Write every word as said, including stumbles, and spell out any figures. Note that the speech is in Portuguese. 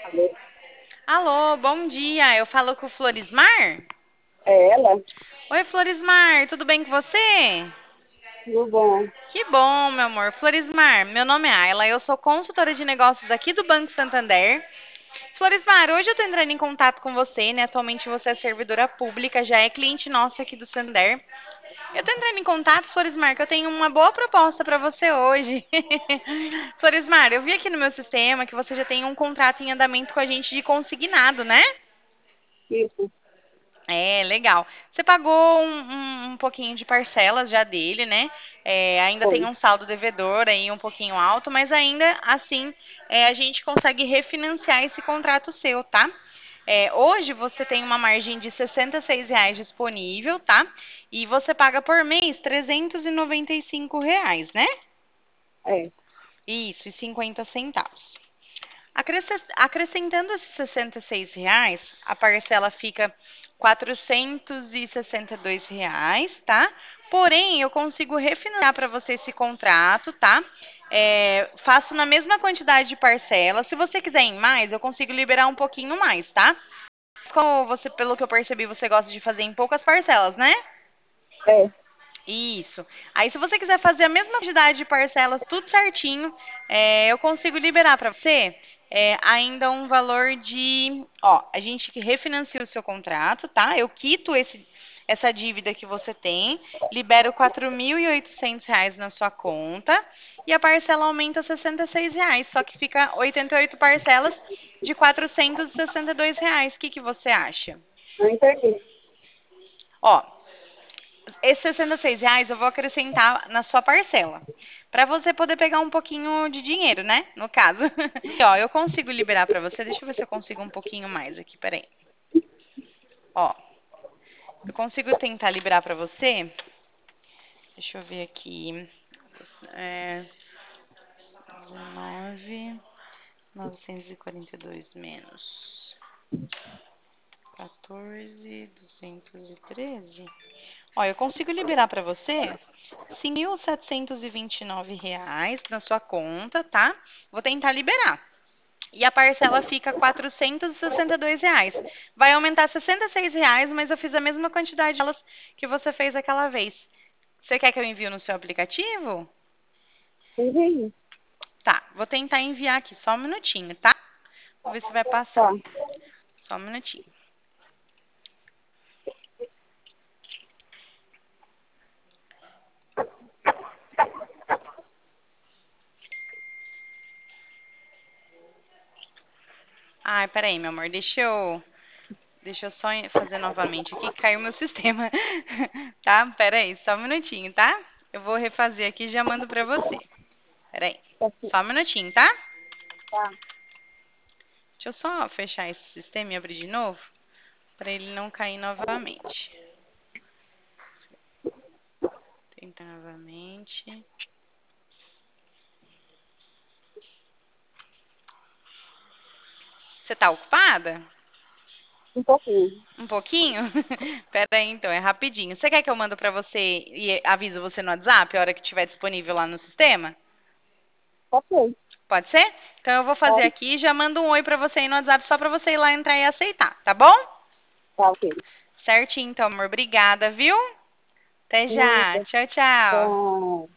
Alô? Alô, bom dia. Eu falo com o Florismar? É ela? Oi, Florismar, tudo bem com você? Tudo bom? Que bom, meu amor. Florismar, meu nome é Ayla, eu sou consultora de negócios aqui do Banco Santander. Florismar, hoje eu tô entrando em contato com você, né? Atualmente você é servidora pública, já é cliente nosso aqui do Santander. Eu tô entrando em contato, Florismar, que eu tenho uma boa proposta para você hoje. Florismar, eu vi aqui no meu sistema que você já tem um contrato em andamento com a gente de consignado, né? Isso, É, legal. Você pagou um, um- um pouquinho de parcelas já dele, né? É, ainda tem foi. um saldo devedor aí um pouquinho alto, mas ainda assim é, a gente consegue refinanciar esse contrato seu, tá? É, hoje você tem uma margem de sessenta e seis reais disponível, tá? E você paga por mês trezentos e noventa e cinco reais, né? É. Isso, e cinquenta centavos. Acresce- Acrescentando esses sessenta e seis reais, a parcela fica quatrocentos e sessenta e dois reais, tá? Porém, eu consigo refinanciar para você esse contrato, tá? É, faço na mesma quantidade de parcelas. Se você quiser em mais, eu consigo liberar um pouquinho mais, tá? Como você, pelo que eu percebi, você gosta de fazer em poucas parcelas, né? É. Isso. Aí, se você quiser fazer a mesma quantidade de parcelas, tudo certinho, é, eu consigo liberar para você é, ainda um valor de. Ó, a gente que refinancia o seu contrato, tá? Eu quito esse, essa dívida que você tem, libero quatro mil e oitocentos reais na sua conta e a parcela aumenta a sessenta e seis reais, só que fica oitenta e oito parcelas de quatrocentos e sessenta e dois reais. O que que você acha? Não entendi. Ó, esses sessenta e seis reais eu vou acrescentar na sua parcela. Para você poder pegar um pouquinho de dinheiro, né? No caso. E, ó, eu consigo liberar para você. Deixa eu ver se eu consigo um pouquinho mais aqui. Peraí. Ó, eu consigo tentar liberar para você. Deixa eu ver aqui. É, dezenove, novecentos e quarenta e dois menos quatorze, duzentos e treze. Ó, eu consigo liberar para você cinco mil setecentos e vinte e nove reais na sua conta, tá? Vou tentar liberar. E a parcela fica quatrocentos e sessenta e dois reais. Vai aumentar sessenta e seis reais, mas eu fiz a mesma quantidade de elas que você fez aquela vez. Você quer que eu envie no seu aplicativo? Entendi. Tá, vou tentar enviar aqui, só um minutinho, tá? Vou ver se vai passar. Tá. Só um minutinho. Ai, peraí, meu amor, deixa eu Deixa eu só fazer novamente aqui, que caiu meu sistema. Tá? Pera aí, só um minutinho, tá? Eu vou refazer aqui e já mando pra você. Pera aí. Tá. Só um minutinho, tá? Tá. Deixa eu só fechar esse sistema e abrir de novo, pra ele não cair novamente. Tentar novamente. Você tá ocupada? Um pouquinho. Um pouquinho? Pera aí, então, é rapidinho. Você quer que eu mando pra você e aviso você no WhatsApp a hora que estiver disponível lá no sistema? Pode ser. Pode ser? Então eu vou fazer Pode. aqui e já mando um oi pra você aí no WhatsApp só pra você ir lá entrar e aceitar, tá bom? Tá, ok. Certinho, então, amor. Obrigada, viu? Até já. Nada. Tchau, tchau. Tá.